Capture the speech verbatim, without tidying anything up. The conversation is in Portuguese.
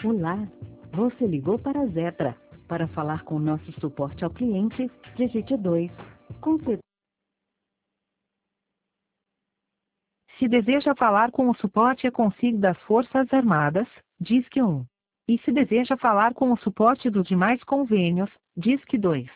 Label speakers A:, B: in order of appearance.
A: Olá, você ligou para a Zetra. Para falar com o nosso suporte ao cliente, digite dois. Com cer-
B: Se deseja falar com o suporte e consigo das Forças Armadas, diz que um. E se deseja falar com o suporte dos demais convênios, diz que dois.